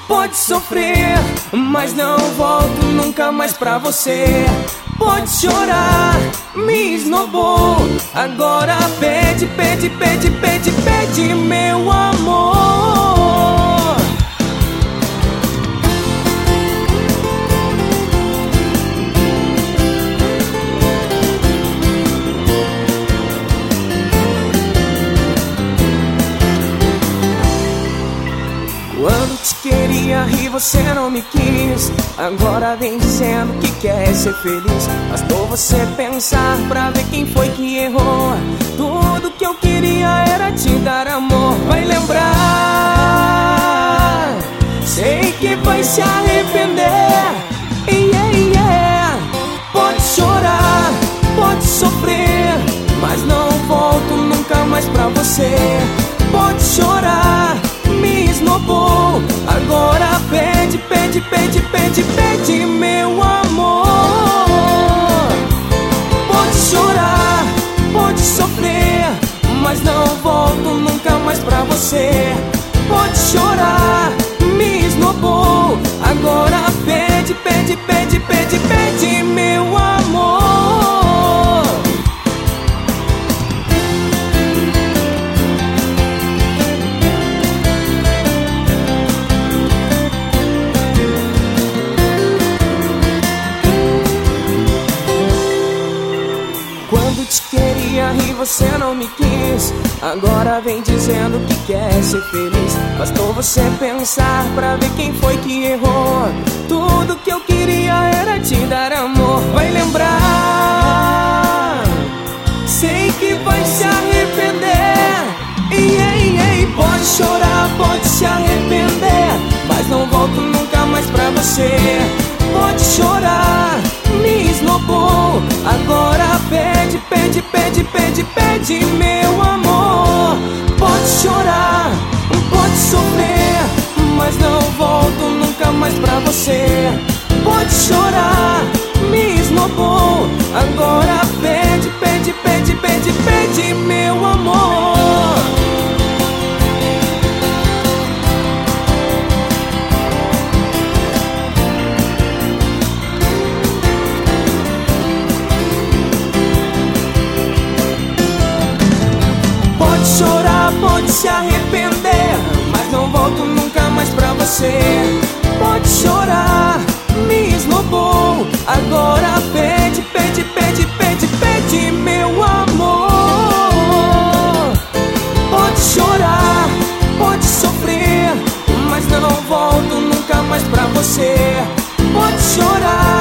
Pode sofrer, mas não volto nunca mais pra você. Pode chorar, me esnobou. Agora pede, pede, pede, pede, pede meu amor. Quando te queria rir você não me quis. Agora vem dizendo que quer ser feliz. Bastou você pensar pra ver quem foi que errou. Tudo que eu queria era te dar amor. Vai lembrar, sei que vai se arrepender. Yeah, yeah. Pode chorar, pode sofrer, mas não volto nunca mais pra você. Pode chorar, me esnobou. Agora pede, pede, pede, pede, pede meu amor. Pode chorar, pode sofrer, mas não volto nunca mais pra você. Pode chorar, me esnobou. Agora pede, pede, pede, pede, pede meu amor. Quando te queria rir você não me quis. Agora vem dizendo que quer ser feliz. Bastou você pensar pra ver quem foi que errou. Tudo que eu queria era te dar amor. Vai lembrar, sei que vai se arrepender. Ei, ei, pode chorar, pode se arrepender, mas não volto nunca mais pra você. Pode chorar, me esnobou. Agora pede, pede, pede, pede, pede meu amor. Pode chorar, pode sofrer, mas não volto nunca mais pra você. Pode chorar, me esnobou. Agora pede, pede, pede, pede, pede meu amor. Pode chorar, pode se arrepender, mas não volto nunca mais pra você. Pode chorar, me esnobou. Agora pede, pede, pede, pede, pede meu amor. Pode chorar, pode sofrer, mas não volto nunca mais pra você. Pode chorar,